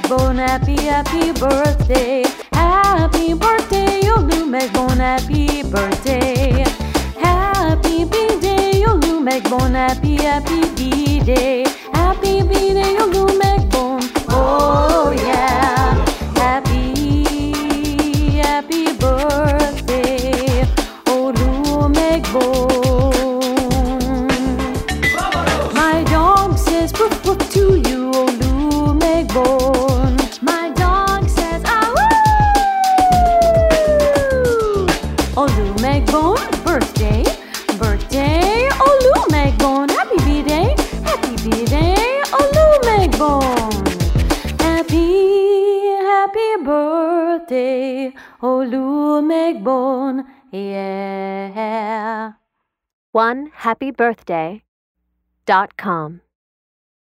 Megbon, happy birthday. Happy birthday, Olu Megbon, happy birthday. Happy B-day, Olu Megbon, happy B-day. Happy B-day, Olu Megbon. Oh yeah. Happy birthday, Olu Megbon. My dog says woof woof to you, Olu Megbon. My dog says ah woo. Olu Megbon, birthday, Olu Megbon. Happy B-day, Olu Megbon. Happy birthday, Olu Megbon, yeah. OneHappyBirthday.com